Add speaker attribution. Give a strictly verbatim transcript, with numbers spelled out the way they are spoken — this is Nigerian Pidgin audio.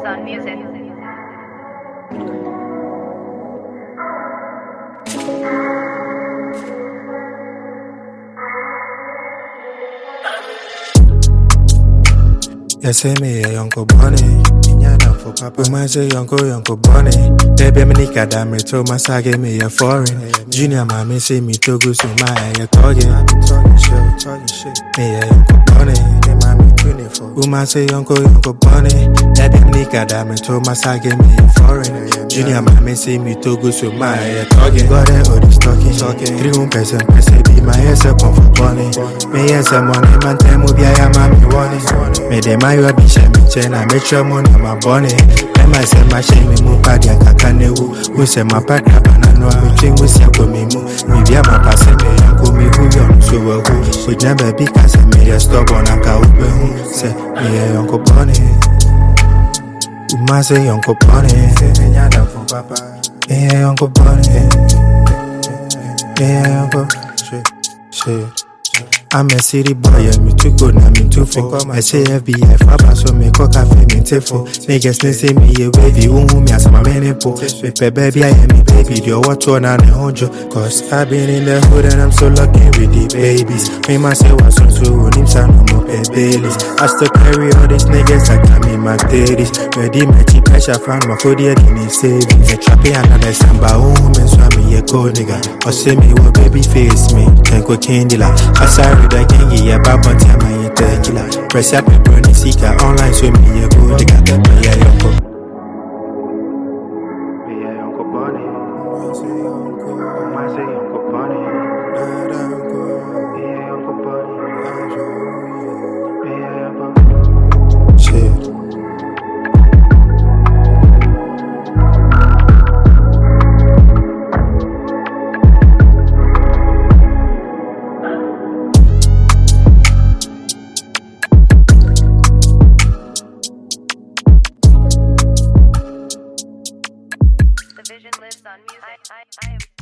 Speaker 1: lives on music.
Speaker 2: You say me a Uncle Bonnie. For Papa, man say Uncle Uncle Bonnie. Baby, me nika da me to my sage me a foreign. Junior mommy say me to go so my a talking. Talking shit, talking shit. Me a Uncle Bonnie. Hey, mommy twenty-four. Woman say Uncle Uncle Bonnie. Baby, me nika da me to my sage me a foreign. Junior mommy say me to go so my a talking. Got it all this talking, talking. Three one percent, percent be my ass up on for Bonnie. Me yes a money man tell me be I mommy warning. Me de my be shame me chain I make sure money my bonnie. I might say my shame me move body and kakanewu. We say my pack up and I know I'm train with ya for me move. Me be my pass me and go me who you so well. We never be cause I made a stop on a cow. Say me a Uncle Bonnie. Uma say Uncle Bonnie. Say nyada for Papa. Me a Uncle Bonnie. Me a Uncle. Shit, shit. I'm a city boy, yeah, me too good, now me too full. I say F B I, Faba, so me cock a me tifo. Niggas, they say me a wavy, ooh, me as my man po. Pepe baby, I am me baby, yo, what one and a hundred. Cause I've been in the hood and I'm so lucky with the babies. Me man say what's on so him son no more babies. I still carry all these niggas, I come in my thirties. Ready, my cheap pressure, found my code, yeah, in his savings. A trappy another samba, ooh, me swam me a cold nigga. Or say me, what baby face me, take a candy la. I sorry. The king, yeah, Baba, tell my tequila. Press up and burn the seeker online, so me a good nigga. Me a Uncle. Me a Uncle Bonnie. I say Uncle. I say Uncle Bonnie. Me a Uncle Bonnie. Me a Uncle. Shit.
Speaker 1: The vision lives on music. I, I, I am